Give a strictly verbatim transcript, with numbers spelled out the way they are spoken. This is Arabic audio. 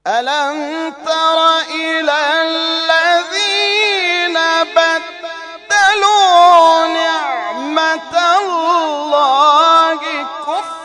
ألم تر إلى الذين بدلوا نعمة الله كفرا